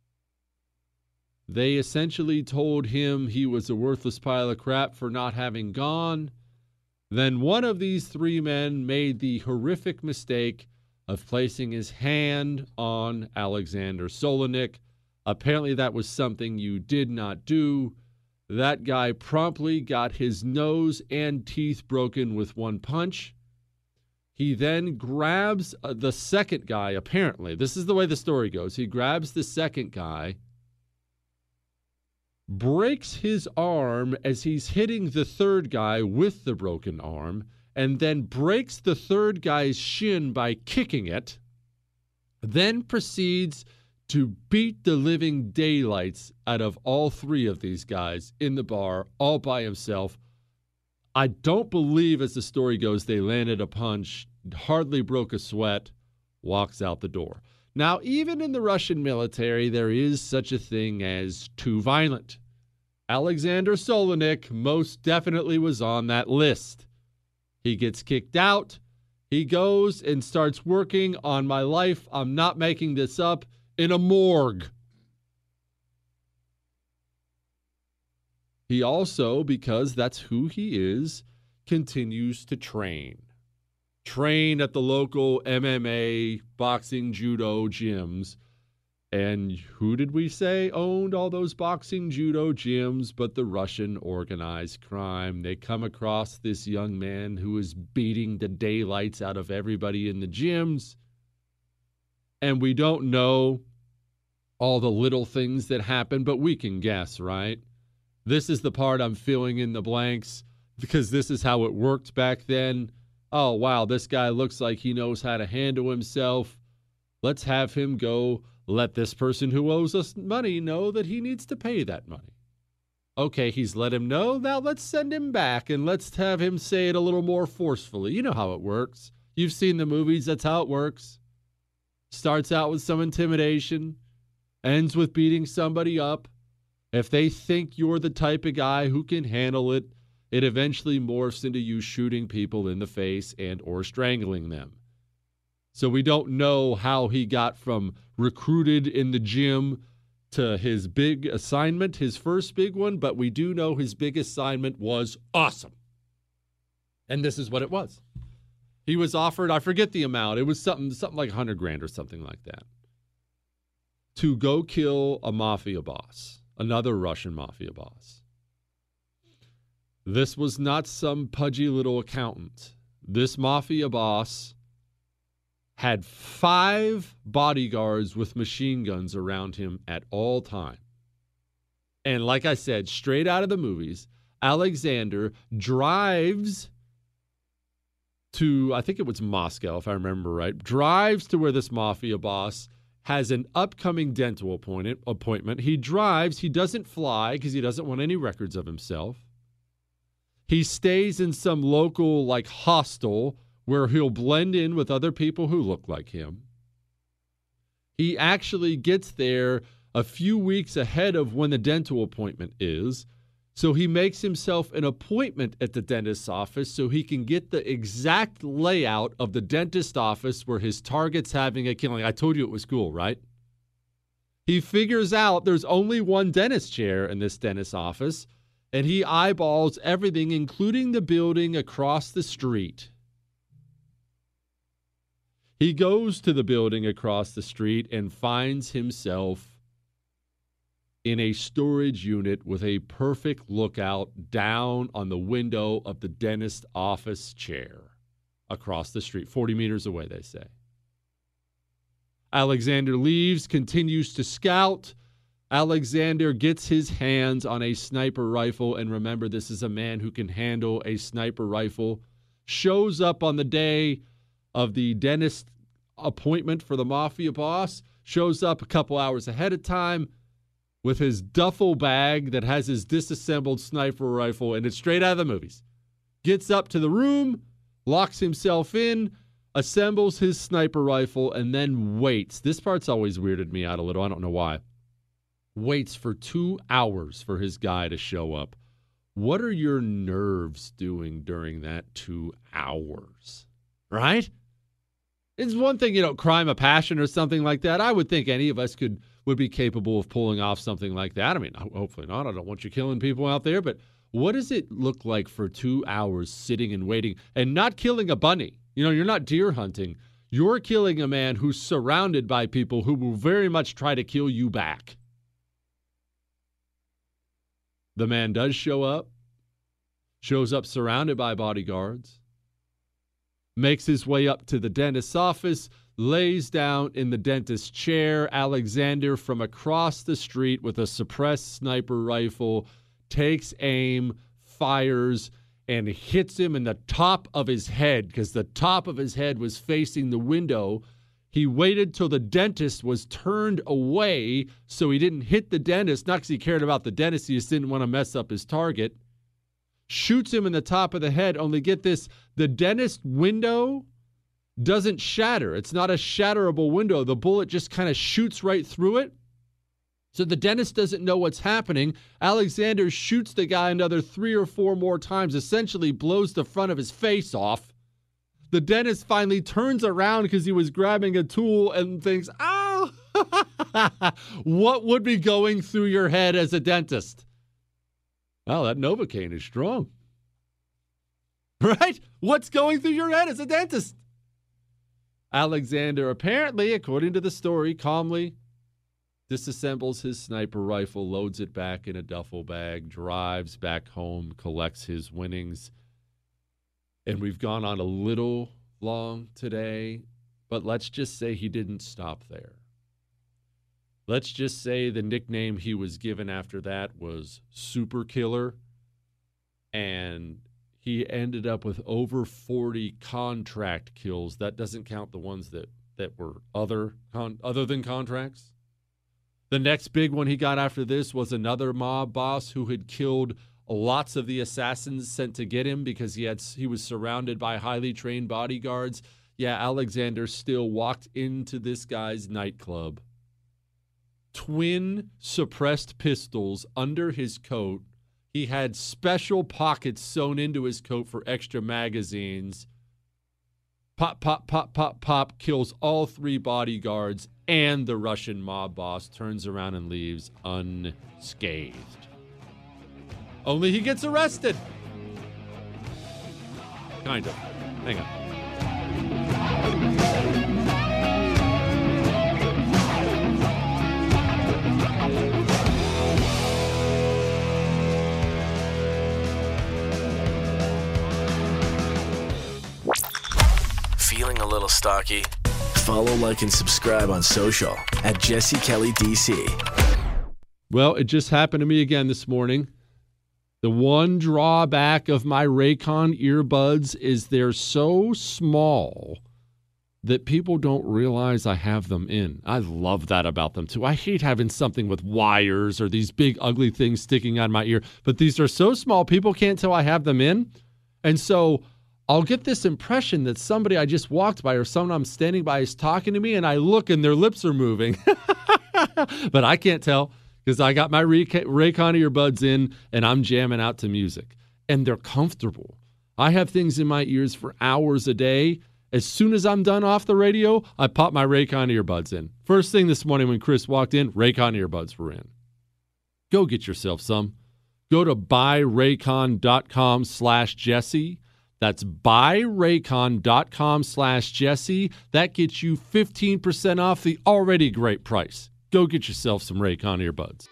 They essentially told him he was a worthless pile of crap for not having gone. Then one of these three men made the horrific mistake of placing his hand on Alexander Solonik. Apparently that was something you did not do. That guy promptly got his nose and teeth broken with one punch. He then grabs the second guy, apparently. This is the way the story goes. He grabs the second guy, breaks his arm as he's hitting the third guy with the broken arm, and then breaks the third guy's shin by kicking it, then proceeds to beat the living daylights out of all three of these guys in the bar all by himself. I don't believe, as the story goes, they landed a punch, hardly broke a sweat, walks out the door. Now, even in the Russian military, there is such a thing as too violent. Alexander Solonik most definitely was on that list. He gets kicked out. He goes and starts working on my life. I'm not making this up. In a morgue. He also, because that's who he is, continues to train. Train at the local M M A, boxing, judo gyms. And who did we say owned all those boxing, judo gyms but the Russian organized crime? They come across this young man who is beating the daylights out of everybody in the gyms. And we don't know all the little things that happen, but we can guess, right? This is the part I'm filling in the blanks because this is how it worked back then. Oh, wow, this guy looks like he knows how to handle himself. Let's have him go let this person who owes us money know that he needs to pay that money. Okay, he's let him know. Now let's send him back and let's have him say it a little more forcefully. You know how it works. You've seen the movies. That's how it works. Starts out with some intimidation, ends with beating somebody up. If they think you're the type of guy who can handle it, it eventually morphs into you shooting people in the face and or strangling them. So we don't know how he got from recruited in the gym to his big assignment, his first big one, but we do know his big assignment was awesome. And this is what it was. He was offered, I forget the amount, it was something something like a hundred grand or something like that, to go kill a mafia boss, another Russian mafia boss. This was not some pudgy little accountant. This mafia boss had five bodyguards with machine guns around him at all time. And like I said, straight out of the movies, Alexander drives to, I think it was Moscow, if I remember right, drives to where this mafia boss has an upcoming dental appointment. appointment. He drives, he doesn't fly because he doesn't want any records of himself. He stays in some local like hostel where he'll blend in with other people who look like him. He actually gets there a few weeks ahead of when the dental appointment is. So he makes himself an appointment at the dentist's office so he can get the exact layout of the dentist office where his target's having a killing. I told you it was cool, right? He figures out there's only one dentist chair in this dentist's office, and he eyeballs everything, including the building across the street. He goes to the building across the street and finds himself in a storage unit with a perfect lookout down on the window of the dentist office chair across the street, forty meters away, they say. Alexander leaves, continues to scout. Alexander gets his hands on a sniper rifle, and remember, this is a man who can handle a sniper rifle. Shows up on the day of the dentist appointment for the mafia boss, shows up a couple hours ahead of time with his duffel bag that has his disassembled sniper rifle, and it's straight out of the movies. Gets up to the room, locks himself in, assembles his sniper rifle, and then waits. This part's always weirded me out a little. I don't know why. Waits for two hours for his guy to show up. What are your nerves doing during that two hours? Right? It's one thing, you know, crime of passion or something like that. I would think any of us could would be capable of pulling off something like that. I mean, hopefully not. I don't want you killing people out there. But what does it look like for two hours sitting and waiting and not killing a bunny? You know, you're not deer hunting. You're killing a man who's surrounded by people who will very much try to kill you back. The man does show up, shows up surrounded by bodyguards, makes his way up to the dentist's office, lays down in the dentist's chair. Alexander, from across the street with a suppressed sniper rifle, takes aim, fires, and hits him in the top of his head because the top of his head was facing the window. He waited till the dentist was turned away so he didn't hit the dentist, not because he cared about the dentist, he just didn't want to mess up his target. Shoots him in the top of the head, only get this, the dentist window doesn't shatter. It's not a shatterable window. The bullet just kind of shoots right through it. So the dentist doesn't know what's happening. Alexander shoots the guy another three or four more times, essentially blows the front of his face off. The dentist finally turns around because he was grabbing a tool and thinks, oh, what would be going through your head as a dentist? Well, that Novocaine is strong. Right? What's going through your head as a dentist? Alexander, apparently, according to the story, calmly disassembles his sniper rifle, loads it back in a duffel bag, drives back home, collects his winnings. And we've gone on a little long today, but let's just say he didn't stop there. Let's just say the nickname he was given after that was Super Killer, and he ended up with over forty contract kills. That doesn't count the ones that, that were other con- other than contracts. The next big one he got after this was another mob boss who had killed lots of the assassins sent to get him because he had he was surrounded by highly trained bodyguards. Yeah, Alexander still walked into this guy's nightclub. Twin suppressed pistols under his coat. He had special pockets sewn into his coat for extra magazines. Pop, pop, pop, pop, pop, kills all three bodyguards, and the Russian mob boss turns around and leaves unscathed. Only he gets arrested. Kind of. Hang on. Feeling a little stocky? Follow, like, and subscribe on social at Jesse Kelly D C. Well, it just happened to me again this morning. The one drawback of my Raycon earbuds is they're so small that people don't realize I have them in. I love that about them, too. I hate having something with wires or these big, ugly things sticking out my ear. But these are so small, people can't tell I have them in. And so I'll get this impression that somebody I just walked by or someone I'm standing by is talking to me, and I look and their lips are moving. But I can't tell because I got my Raycon earbuds in and I'm jamming out to music. And they're comfortable. I have things in my ears for hours a day. As soon as I'm done off the radio, I pop my Raycon earbuds in. First thing this morning when Chris walked in, Raycon earbuds were in. Go get yourself some. Go to buyraycon.com slash Jesse. That's buyraycon.com slash Jesse. That gets you fifteen percent off the already great price. Go get yourself some Raycon earbuds.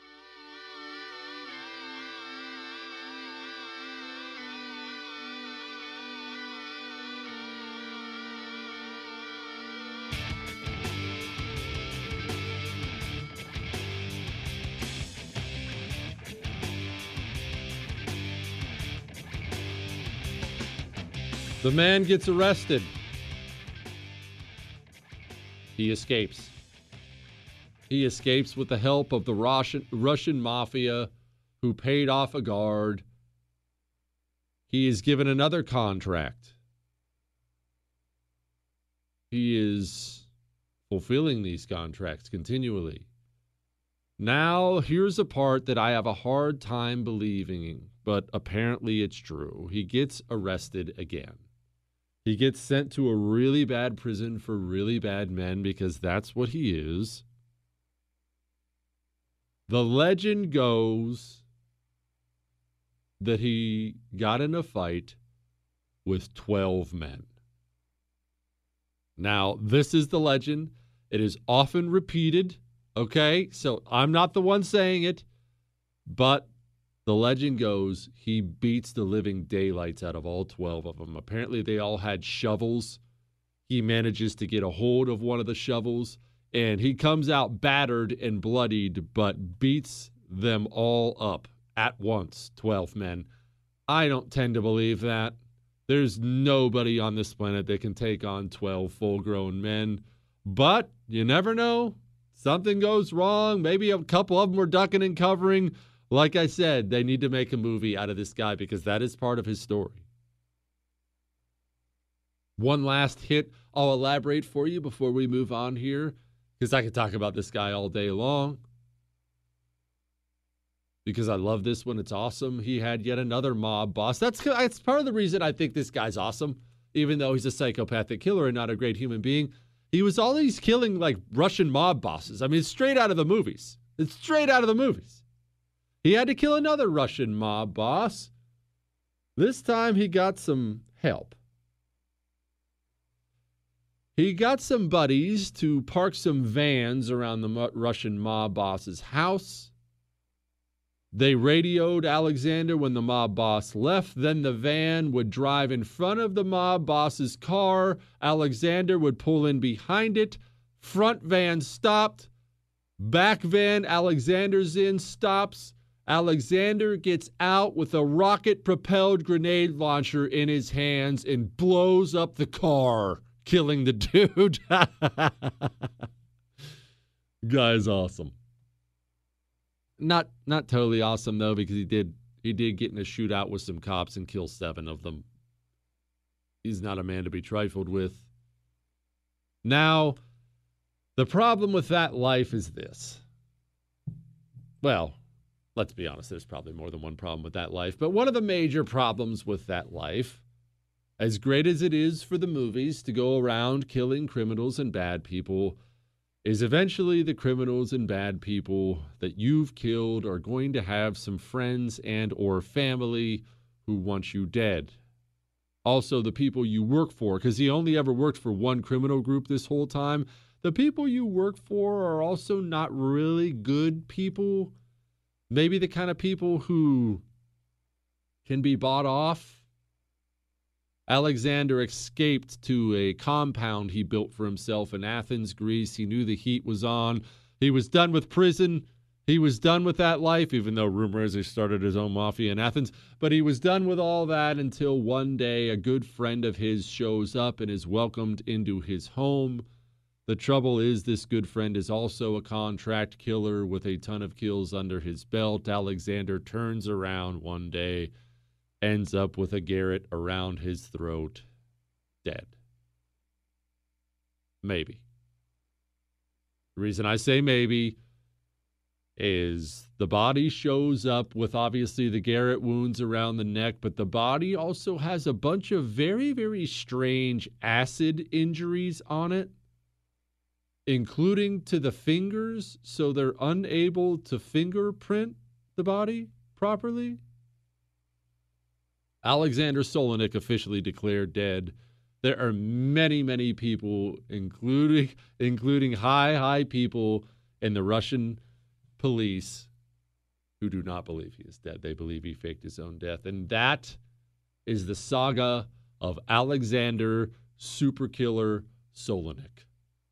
The man gets arrested. He escapes. He escapes with the help of the Russian, Russian mafia who paid off a guard. He is given another contract. He is fulfilling these contracts continually. Now, here's a part that I have a hard time believing in, but apparently it's true. He gets arrested again. He gets sent to a really bad prison for really bad men because that's what he is. The legend goes that he got in a fight with twelve men. Now, this is the legend. It is often repeated, okay? So I'm not the one saying it, but the legend goes he beats the living daylights out of all twelve of them. Apparently, they all had shovels. He manages to get a hold of one of the shovels, and he comes out battered and bloodied, but beats them all up at once, twelve men. I don't tend to believe that. There's nobody on this planet that can take on twelve full-grown men. But you never know. Something goes wrong. Maybe a couple of them were ducking and covering. Like I said, they need to make a movie out of this guy because that is part of his story. One last hit I'll elaborate for you before we move on here, because I could talk about this guy all day long. Because I love this one. It's awesome. He had yet another mob boss. That's, that's part of the reason I think this guy's awesome, even though he's a psychopathic killer and not a great human being. He was always killing like Russian mob bosses. I mean, it's straight out of the movies. It's straight out of the movies. He had to kill another Russian mob boss. This time he got some help. He got some buddies to park some vans around the Russian mob boss's house. They radioed Alexander when the mob boss left. Then the van would drive in front of the mob boss's car. Alexander would pull in behind it. Front van stopped. Back van Alexander's in stops. Alexander gets out with a rocket-propelled grenade launcher in his hands and blows up the car, killing the dude. Guy's awesome. Not not totally awesome, though, because he did he did get in a shootout with some cops and kill seven of them. He's not a man to be trifled with. Now, the problem with that life is this. Well, let's be honest, there's probably more than one problem with that life. But one of the major problems with that life, as great as it is for the movies to go around killing criminals and bad people, is eventually the criminals and bad people that you've killed are going to have some friends and or family who want you dead. Also, the people you work for, because he only ever worked for one criminal group this whole time, the people you work for are also not really good people. Maybe the kind of people who can be bought off. Alexander escaped to a compound he built for himself in Athens, Greece. He knew the heat was on. He was done with prison. He was done with that life, even though rumor is he started his own mafia in Athens. But he was done with all that until one day a good friend of his shows up and is welcomed into his home. The trouble is this good friend is also a contract killer with a ton of kills under his belt. Alexander turns around one day ends up with a garrote around his throat, dead. Maybe. The reason I say maybe is the body shows up with obviously the garrote wounds around the neck, but the body also has a bunch of very, very strange acid injuries on it, including to the fingers, so they're unable to fingerprint the body properly. Alexander Solenik officially declared dead. There are many, many people, including including high, high people in the Russian police, who do not believe he is dead. They believe he faked his own death. And that is the saga of Alexander Superkiller Solenik.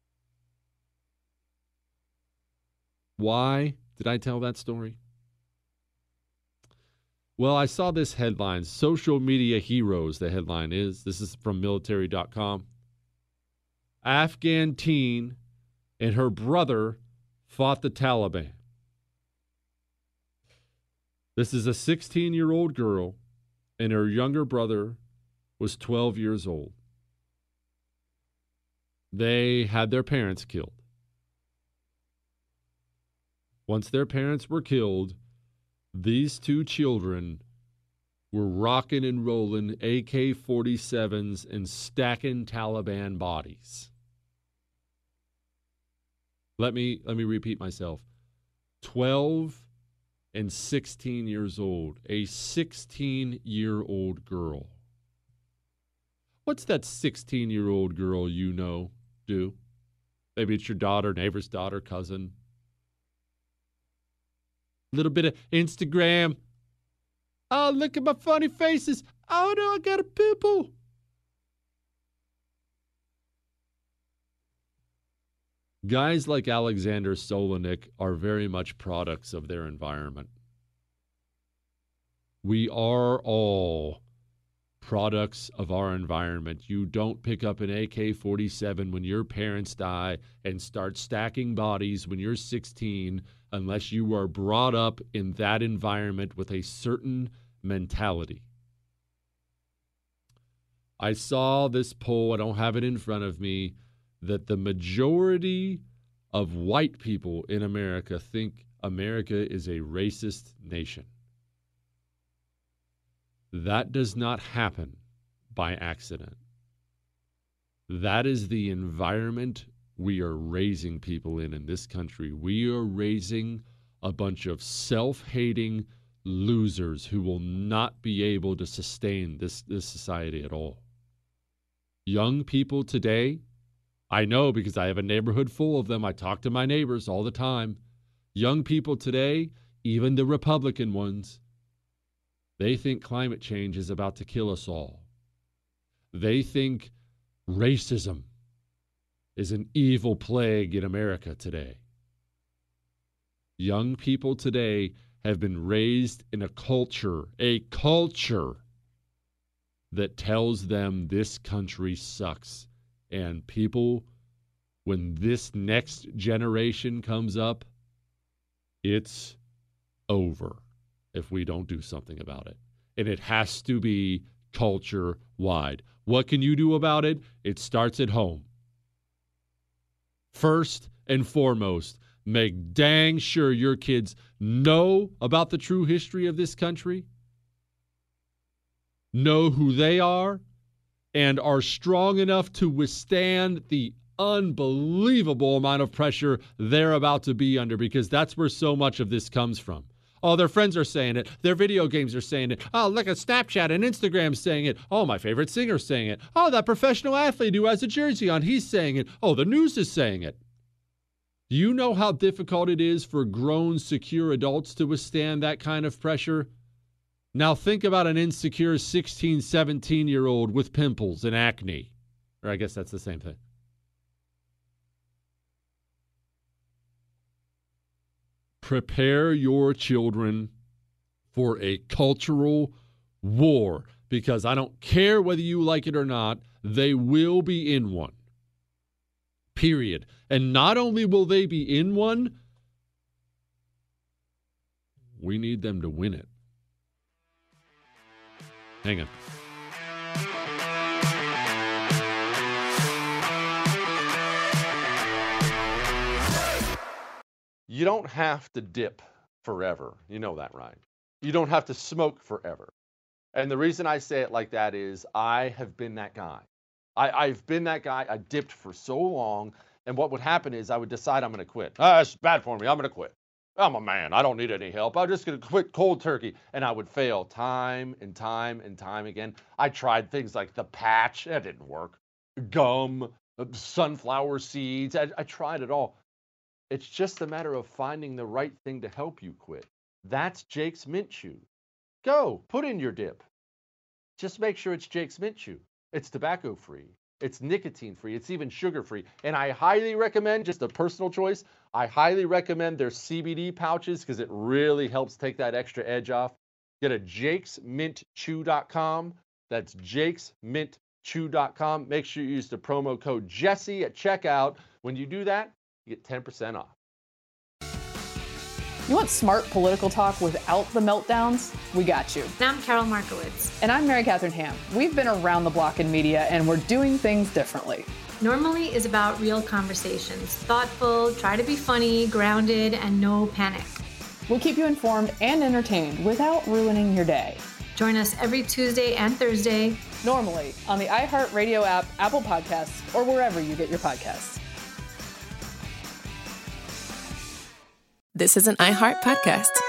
Why did I tell that story? Well, I saw this headline, Social Media Heroes, the headline is. This is from military dot com. Afghan teen and her brother fought the Taliban. This is a sixteen-year-old girl, and her younger brother was twelve years old. They had their parents killed. Once their parents were killed, these two children were rocking and rolling A K forty-sevens and stacking Taliban bodies. Let me, let me repeat myself. twelve and sixteen years old. A sixteen-year-old girl. What's that sixteen-year-old girl you know do? Maybe it's your daughter, neighbor's daughter, cousin. Little bit of Instagram. Oh, look at my funny faces. Oh, no, I got a pimple. Guys like Alexander Solenik are very much products of their environment. We are all products of our environment. You don't pick up an A K forty-seven when your parents die and start stacking bodies when you're sixteen unless you are brought up in that environment with a certain mentality. I saw this poll, I don't have it in front of me, that the majority of white people in America think America is a racist nation. That does not happen by accident. That is the environment we are raising people in in this country. We are raising a bunch of self-hating losers who will not be able to sustain this, this society at all. Young people today, I know because I have a neighborhood full of them. I talk to my neighbors all the time. Young people today, even the Republican ones, they think climate change is about to kill us all. They think racism is an evil plague in America today. Young people today have been raised in a culture, a culture that tells them this country sucks. And people, when this next generation comes up, it's over if we don't do something about it. And it has to be culture-wide. What can you do about it? It starts at home. First and foremost, make dang sure your kids know about the true history of this country, know who they are, and are strong enough to withstand the unbelievable amount of pressure they're about to be under, because that's where so much of this comes from. Oh, their friends are saying it. Their video games are saying it. Oh, look at Snapchat and Instagram saying it. Oh, my favorite singer's saying it. Oh, that professional athlete who has a jersey on, he's saying it. Oh, the news is saying it. Do you know how difficult it is for grown, secure adults to withstand that kind of pressure? Now think about an insecure sixteen, seventeen-year-old with pimples and acne. Or I guess that's the same thing. Prepare your children for a cultural war, because I don't care whether you like it or not, they will be in one. Period. And not only will they be in one, we need them to win it. Hang on. You don't have to dip forever. You know that, right? You don't have to smoke forever. And the reason I say it like that is I have been that guy. I, I've been that guy. I dipped for so long. And what would happen is I would decide I'm going to quit. Ah, it's bad for me. I'm going to quit. I'm a man. I don't need any help. I'm just going to quit cold turkey. And I would fail time and time and time again. I tried things like the patch. That didn't work. Gum, sunflower seeds. I, I tried it all. It's just a matter of finding the right thing to help you quit. That's Jake's Mint Chew. Go, put in your dip. Just make sure it's Jake's Mint Chew. It's tobacco-free. It's nicotine-free. It's even sugar-free. And I highly recommend, just a personal choice, I highly recommend their C B D pouches because it really helps take that extra edge off. Get a jakes mint chew dot com. That's jakes mint chew dot com. Make sure you use the promo code Jesse at checkout. When you do that, you get ten percent off. You want smart political talk without the meltdowns? We got you. And I'm Carol Markowitz. And I'm Mary Catherine Ham. We've been around the block in media, and we're doing things differently. Normally is about real conversations. Thoughtful, try to be funny, grounded, and no panic. We'll keep you informed and entertained without ruining your day. Join us every Tuesday and Thursday. Normally on the iHeartRadio app, Apple Podcasts, or wherever you get your podcasts. This is an iHeart podcast.